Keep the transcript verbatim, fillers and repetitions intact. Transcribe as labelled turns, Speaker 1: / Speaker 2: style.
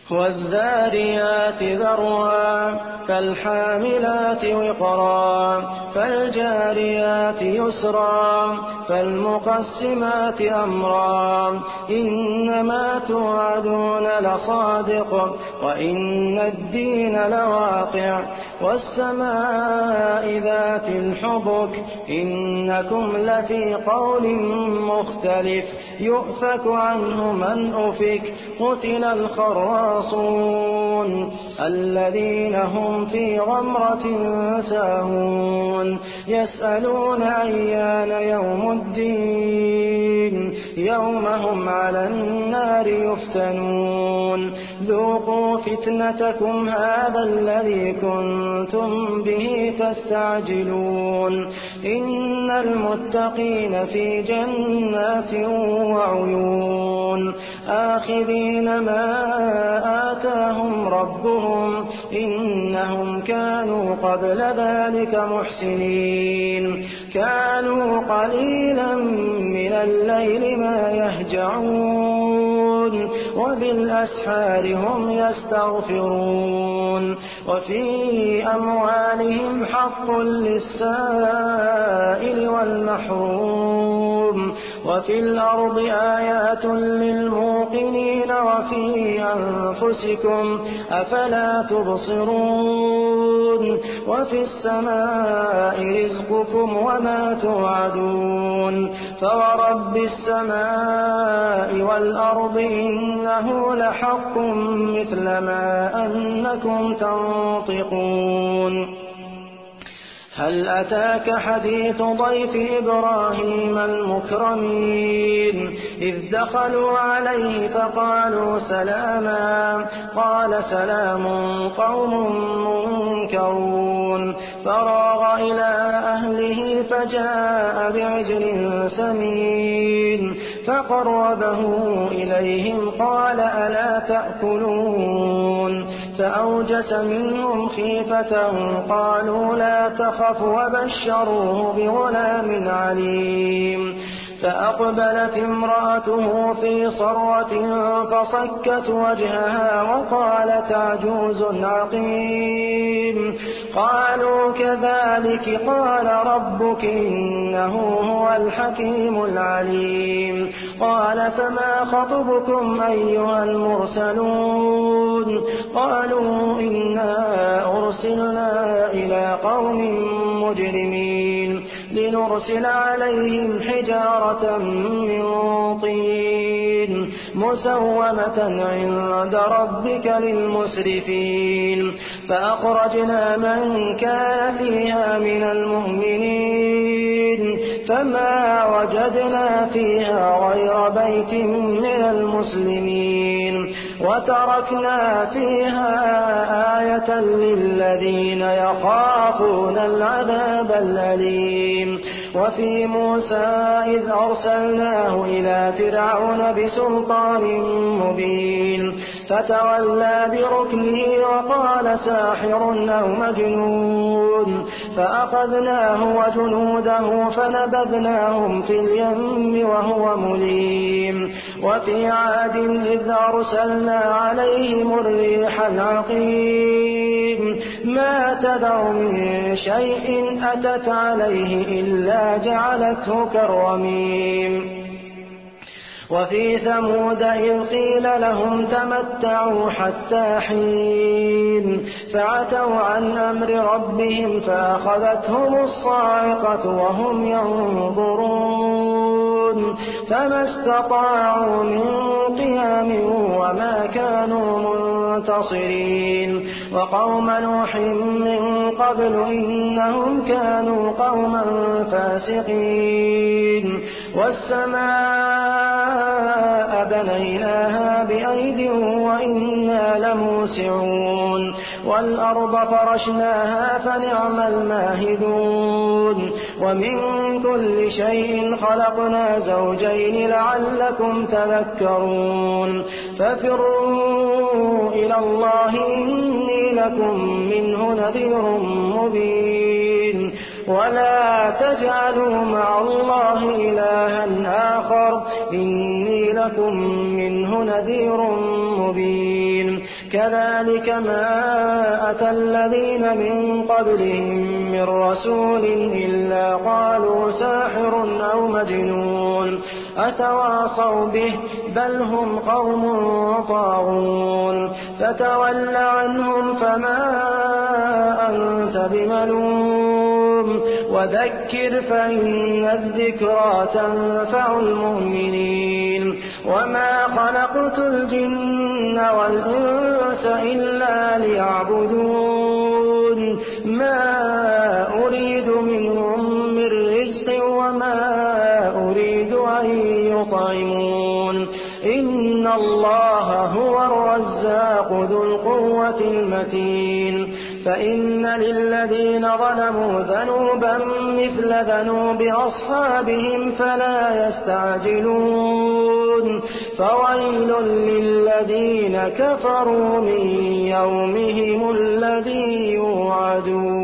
Speaker 1: والذاريات ذروا فالحاملات وقرا فالجاريات يسرا فالمقسمات أمرا إنما توعدون لصادق وإن الدين لواقع والسماء ذات الحبك إنكم لفي قول مختلف يؤفك عنه من أفك قتل الخراصون الذين هم في غمرة ساهون يسألون أيان يوم الدين يوم هم على النار يفتنون ذوقوا فتنتكم هذا الذي كنتم به تستعجلون إن المتقين في جنات وعيون آخذين ما آتاهم ربهم إنهم كانوا قبل ذلك محسنين كانوا قليلا من الليل ما يهجعون وبالأسحار هم يستغفرون وفي أموالهم حق للسائل والمحروم وفي الأرض آيات للموقنين وفي أنفسكم أفلا تبصرون وفي السماء رزقكم وما توعدون فورب السماء والأرض إنه لحق مثل ما أنكم تنطقون هل أتاك حديث ضيف إبراهيم المكرمين إذ دخلوا عليه فقالوا سلاما قال سلام قوم منكرون فراغ إلى أهله فجاء بعجل سمين فقربه إليهم قال ألا تأكلون فأوجس منهم خيفة قالوا لا تخف وبشروه بغلام عليم فأقبلت امرأته في صرة فصكت وجهها وقالت عجوز عقيم قالوا كذلك قال ربك إنه هو الحكيم العليم قال فما خطبكم أيها المرسلون قالوا إنا أرسلنا إلى قوم مجرمين لنرسل عليهم حجارة من طين مسومة عند ربك للمسرفين فأخرجنا من كان فيها من المؤمنين فما وجدنا فيها غير بيت من المسلمين وتركنا فيها آية للذين يخافون العذاب الأليم وفي موسى إذ أرسلناه إلى فرعون بسلطان مبين فتولى بركنه وقال ساحر أو مجنون فأخذناه وجنوده فنبذناهم في اليم وهو مليم وفي عاد إذ أرسلنا عليهم الريح العقيم ما تذر من شيء أتت عليه إلا جعلته كالرميم وفي ثمود إذ قيل لهم تمتعوا حتى حين فعتوا عن أمر ربهم فأخذتهم الصاعقة وهم ينظرون فما استطاعوا من قيام وما كانوا منتصرين وقوم نوح من قبل إنهم كانوا قوما فاسقين والسماء بنيناها بأيد وإنا لموسعون والأرض فرشناها فنعم الماهدون ومن كل شيء خلقنا زوجين لعلكم تذكرون ففروا إلى الله إني لكم منه نذير مبين ولا تجعلوا مع الله إلها آخر إني لكم منه نذير مبين كذلك ما أتى الذين من قبلهم من رسول إلا قالوا ساحر أو مجنون أتواصوا به بل هم قوم طاغون فتول عنهم فما أنت بملوم وذكر فإن الذكرى تنفع المؤمنين وما خلقت الجن والإنس إلا ليعبدون ما أريد منهم من رزق وما أريد أن يطعمون إن الله هو الرزاق ذو القوة المتين فإن للذين ظلموا ذنوبا مثل ذنوب أصحابهم فلا يستعجلون فويل للذين كفروا من يومهم الذي يوعدون